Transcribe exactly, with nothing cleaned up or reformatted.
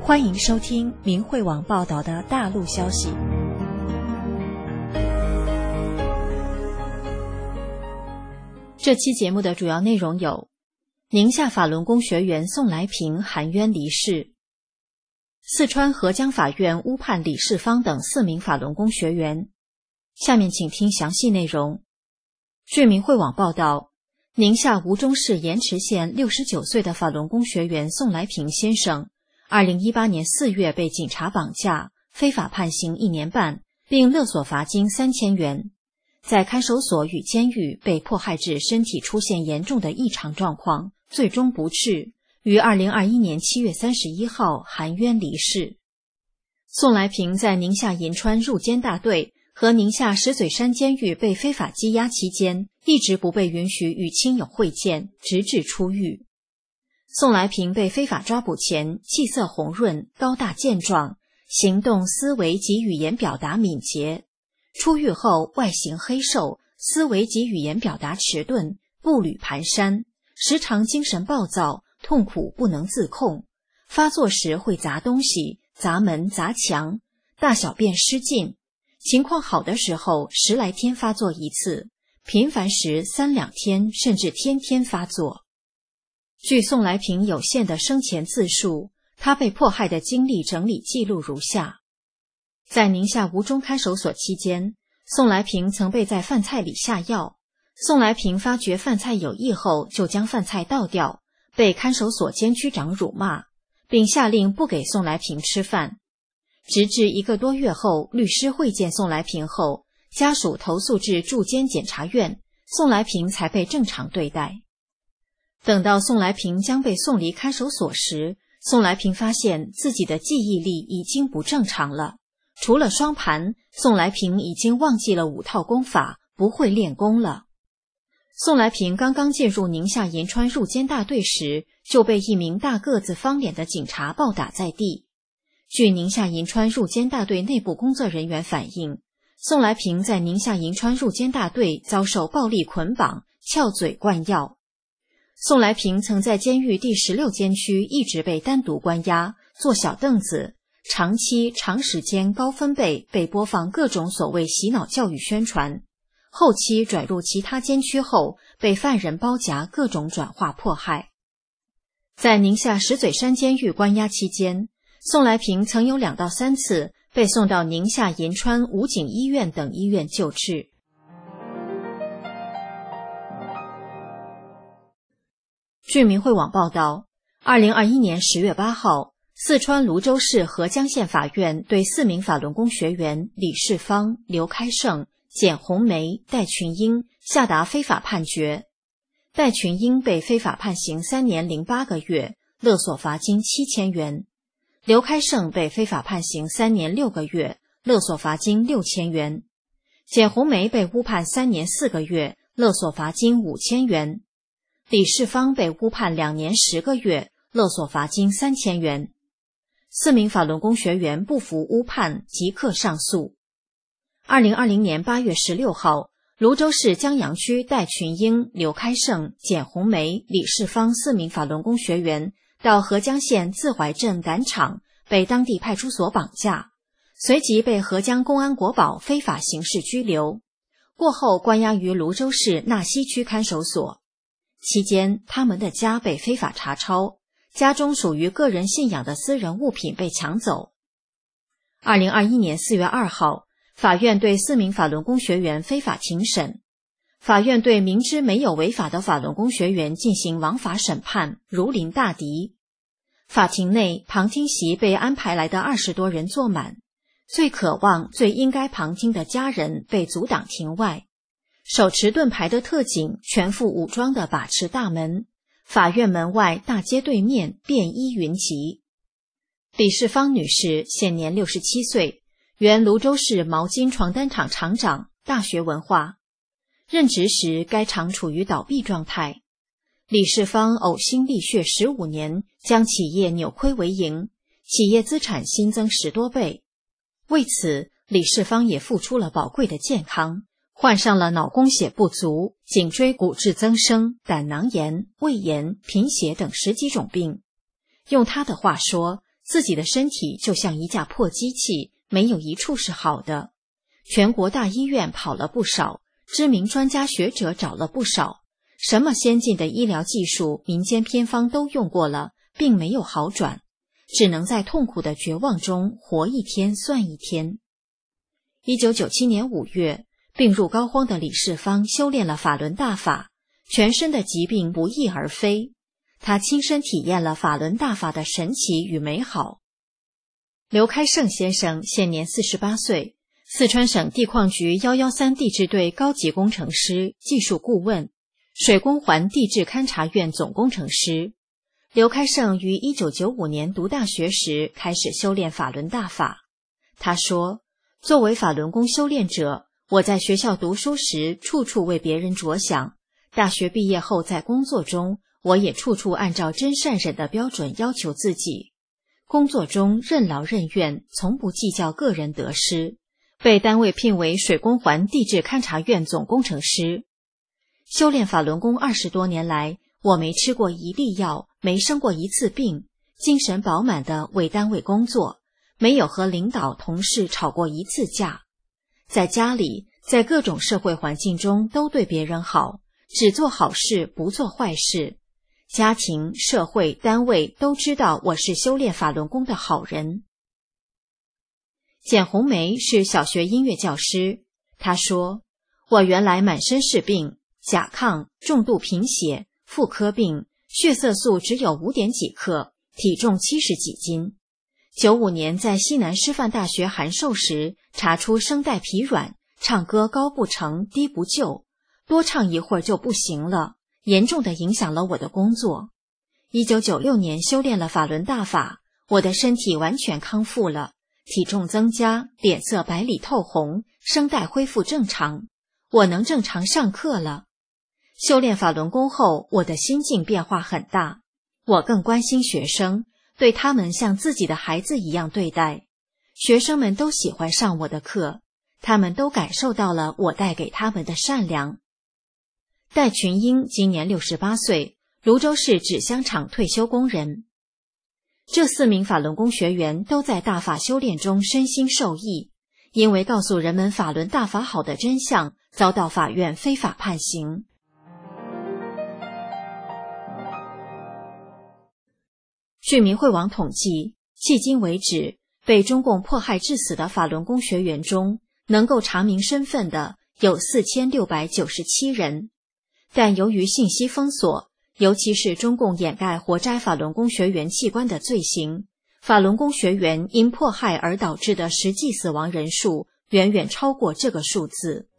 欢迎收听明慧网报道的大陆消息。这期节目的主要内容有：宁夏法轮功学员宋来平含冤离世；四川合江法院诬判李世芳等四名法轮功学员。下面请听详细内容。据明慧网报道，宁夏吴忠市盐池县六十九岁的法轮功学员宋来平先生二零一八年四月被警察绑架，非法判刑一年半，并勒索罚金三千元。在看守所与监狱被迫害致身体出现严重的异常状况，最终不治，于二零二一年七月三十一号含冤离世。宋来平在宁夏银川入监大队和宁夏石嘴山监狱被非法羁押期间，一直不被允许与亲友会见，直至出狱。宋来平被非法抓捕前，气色红润，高大健壮，行动思维及语言表达敏捷。出狱后外形黑瘦，思维及语言表达迟钝，步履蹒跚，时常精神暴躁，痛苦不能自控，发作时会砸东西、砸门、砸墙，大小便失禁，情况好的时候十来天发作一次，频繁时三两天甚至天天发作。据宋来平有限的生前自述，他被迫害的经历整理记录如下：在宁夏吴忠看守所期间，宋来平曾被在饭菜里下药。宋来平发觉饭菜有异后，就将饭菜倒掉，被看守所监区长辱骂，并下令不给宋来平吃饭。直至一个多月后，律师会见宋来平后，家属投诉至驻监检察院，宋来平才被正常对待。等到宋来平将被送离看守所时，宋来平发现自己的记忆力已经不正常了。除了双盘，宋来平已经忘记了五套功法，不会练功了。宋来平刚刚进入宁夏银川入监大队时，就被一名大个子方脸的警察暴打在地。据宁夏银川入监大队内部工作人员反映，宋来平在宁夏银川入监大队遭受暴力捆绑、撬嘴灌药。宋来平曾在监狱第十六监区一直被单独关押，坐小凳子，长期长时间高分贝被播放各种所谓洗脑教育宣传，后期转入其他监区后，被犯人包夹各种转化迫害。在宁夏石嘴山监狱关押期间，宋来平曾有两到三次被送到宁夏银川武警医院等医院救治。据明慧网报道，二零二一年十月八号，四川泸州市合江县法院对四名法轮功学员李世芳、刘开胜、简红梅、戴群英下达非法判决。戴群英被非法判刑三年零八个月，勒索罚金七千元；刘开胜被非法判刑三年六个月，勒索罚金六千元；简红梅被诬判三年四个月，勒索罚金五千元；李世芳被诬判两年十个月，勒索罚金三千元。四名法轮功学员不服诬判，即刻上诉。二零二零年八月十六号，泸州市江阳区戴群英、刘开胜、简红梅、李世芳四名法轮功学员到合江县自怀镇赶场，被当地派出所绑架，随即被合江公安国保非法刑事拘留，过后关押于泸州市纳西区看守所。期间，他们的家被非法查抄，家中属于个人信仰的私人物品被抢走。二零二一年四月二号，法院对四名法轮功学员非法庭审。法院对明知没有违法的法轮功学员进行王法审判，如临大敌。法庭内旁听席被安排来的二十多人坐满，最渴望、最应该旁听的家人被阻挡庭外。手持盾牌的特警全副武装地把持大门，法院门外大街对面便衣云集。李世芳女士现年六十七岁，原泸州市毛巾床单厂厂长，大学文化。任职时该厂处于倒闭状态。李世芳呕心沥血十五年，将企业扭亏为盈，企业资产新增十多倍。为此，李世芳也付出了宝贵的健康，患上了脑供血不足、颈椎骨质增生、胆囊炎、胃炎、贫血等十几种病。用他的话说， 自己的身体就像一架破机器，没有一处是好的。全国大医院跑了不少，知名专家学者找了不少，什么先进的医疗技术、民间偏方都用过了，并没有好转，只能在痛苦的绝望中活一天算一天。一九九七年五月，病入膏肓的李世芳修炼了法轮大法，全身的疾病不翼而飞。他亲身体验了法轮大法的神奇与美好。刘开胜先生现年四十八岁，四川省地矿局一一三地质队高级工程师、技术顾问，水工环地质勘察院总工程师。刘开胜于一九九五年读大学时开始修炼法轮大法。他说，作为法轮功修炼者，我在学校读书时处处为别人着想，大学毕业后在工作中，我也处处按照真善忍的标准要求自己。工作中任劳任怨，从不计较个人得失，被单位聘为水工环地质勘察院总工程师。修炼法轮功二十多年来，我没吃过一粒药，没生过一次病，精神饱满地为单位工作，没有和领导同事吵过一次架。在家里，在各种社会环境中都对别人好，只做好事不做坏事。家庭、社会、单位都知道我是修炼法轮功的好人。简红梅是小学音乐教师，她说，我原来满身是病，甲亢、重度贫血、妇科病，血色素只有五点几克，体重七十几斤。九五年在西南师范大学函授时，查出声带疲软，唱歌高不成低不就，多唱一会儿就不行了，严重地影响了我的工作。一九九六年修炼了法轮大法，我的身体完全康复了，体重增加，脸色白里透红，声带恢复正常，我能正常上课了。修炼法轮功后，我的心境变化很大，我更关心学生，对他们像自己的孩子一样对待。学生们都喜欢上我的课，他们都感受到了我带给他们的善良。戴群英今年六十八岁，泸州市纸箱厂退休工人。这四名法轮功学员都在大法修炼中身心受益，因为告诉人们法轮大法好的真相，遭到法院非法判刑。据民慧网统计，迄今为止，被中共迫害致死的法轮功学员中，能够查明身份的有四千六百九十七人。但由于信息封锁，尤其是中共掩盖活摘法轮功学员器官的罪行，法轮功学员因迫害而导致的实际死亡人数远远超过这个数字。